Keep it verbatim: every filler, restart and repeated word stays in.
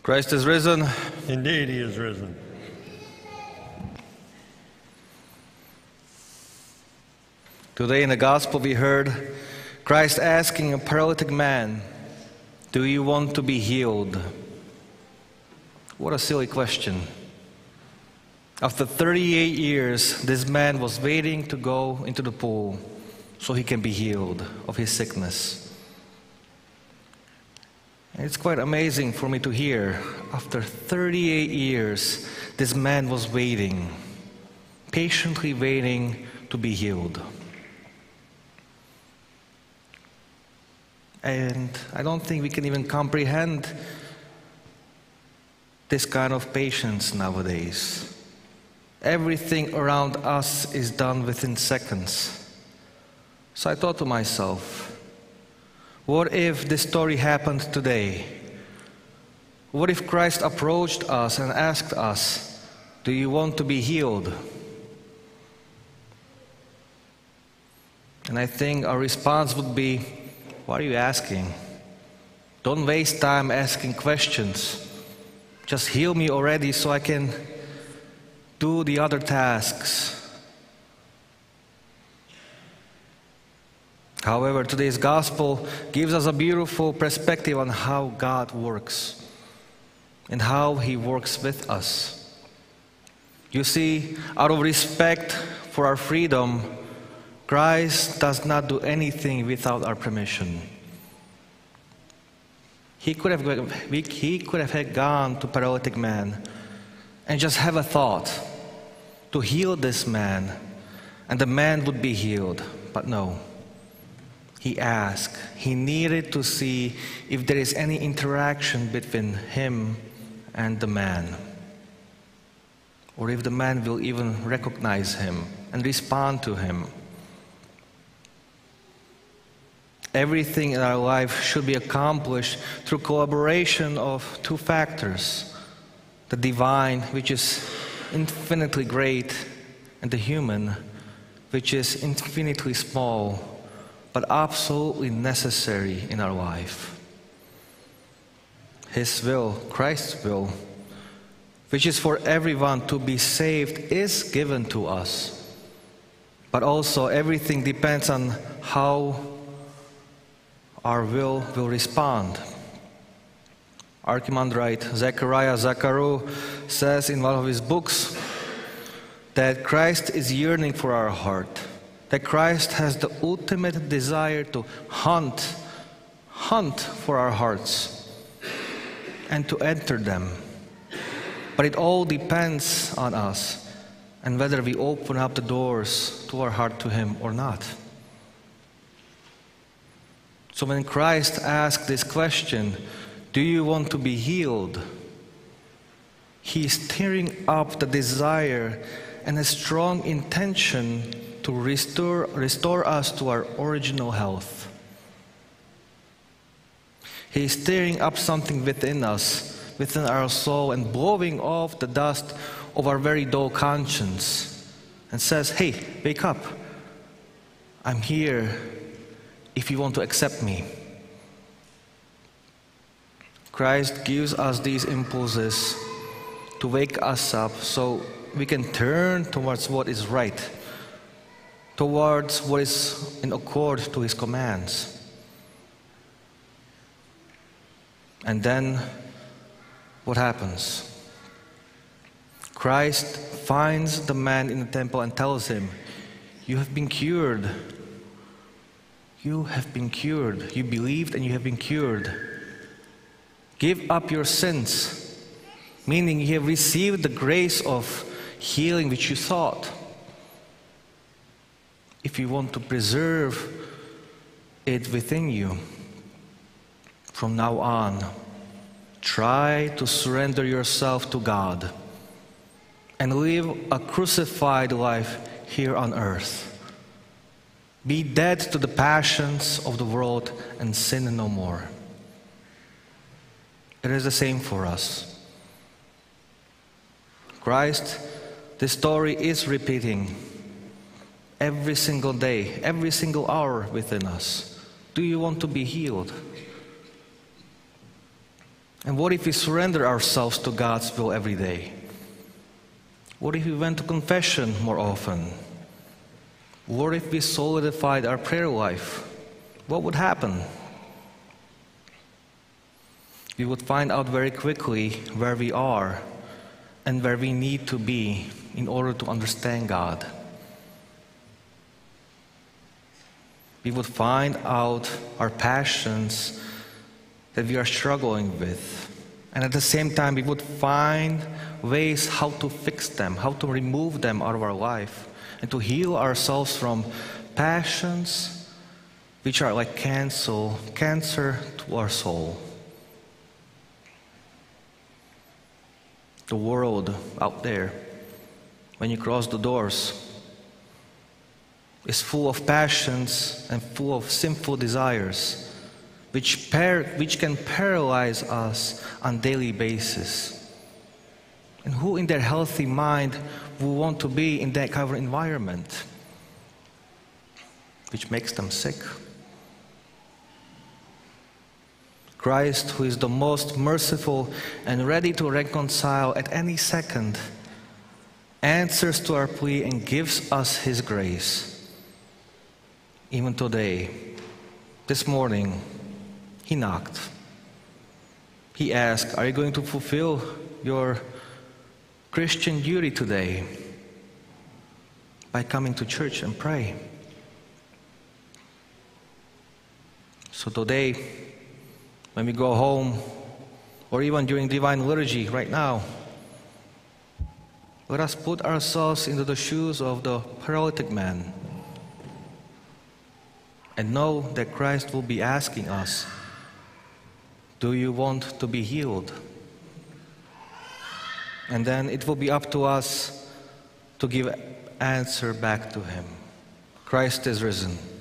Christ is risen. Indeed, he is risen. Today in the gospel we heard Christ asking a paralytic man, "Do you want to be healed?" What a silly question. After thirty-eight years, this man was waiting to go into the pool so he can be healed of his sickness. And it's quite amazing for me to hear, after thirty-eight years, this man was waiting, patiently waiting to be healed. And I don't think we can even comprehend this kind of patience nowadays. Everything around us is done within seconds. So I thought to myself, what if this story happened today? What if Christ approached us and asked us, "Do you want to be healed?" And I think our response would be, "What are you asking? Don't waste time asking questions. Just heal me already so I can do the other tasks." However, today's gospel gives us a beautiful perspective on how God works and how He works with us. You see, out of respect for our freedom, Christ does not do anything without our permission. He could have, he could have gone to paralytic man and just have a thought to heal this man, and the man would be healed. But no. He asked. He needed to see if there is any interaction between him and the man, or if the man will even recognize him and respond to him. Everything in our life should be accomplished through collaboration of two factors: the divine, which is infinitely great, and the human, which is infinitely small, but absolutely necessary in our life. His will, Christ's will, which is for everyone to be saved, is given to us. But also everything depends on how our will will respond. Archimandrite Zechariah Zacharu says in one of his books that Christ is yearning for our heart, that Christ has the ultimate desire to hunt, hunt for our hearts and to enter them. But it all depends on us and whether we open up the doors to our heart to Him or not. So when Christ asked this question, "Do you want to be healed?" He is stirring up the desire and a strong intention to restore, restore us to our original health. He is stirring up something within us, within our soul, and blowing off the dust of our very dull conscience, and says, "Hey, wake up. I'm here if you want to accept me." Christ gives us these impulses to wake us up so we can turn towards what is right, towards what is in accord to His commands. And then what happens? Christ finds the man in the temple and tells him, "You have been cured. You have been cured. You believed and you have been cured. Give up your sins." Meaning you have received the grace of healing which you sought. If you want to preserve it within you, from now on, try to surrender yourself to God and live a crucified life here on earth. Be dead to the passions of the world and sin no more. It is the same for us. Christ, this story is repeating every single day, every single hour within us. Do you want to be healed? And what if we surrender ourselves to God's will every day? What if we went to confession more often? What if we solidified our prayer life? What would happen? We would find out very quickly where we are and where we need to be in order to understand God. We would find out our passions that we are struggling with. And at the same time, we would find ways how to fix them, how to remove them out of our life, and to heal ourselves from passions which are like cancer, cancer to our soul. The world out there, when you cross the doors, is full of passions and full of sinful desires, which, par- which can paralyze us on a daily basis. And who in their healthy mind will want to be in that kind of environment, which makes them sick? Christ, who is the most merciful and ready to reconcile at any second, answers to our plea and gives us His grace. Even today, this morning, He knocked. He asked, are you going to fulfill your Christian duty today by coming to church and pray? So today, when we go home, or even during Divine Liturgy right now, let us put ourselves into the shoes of the paralytic man and know that Christ will be asking us, do you want to be healed? And then it will be up to us to give answer back to Him. Christ is risen.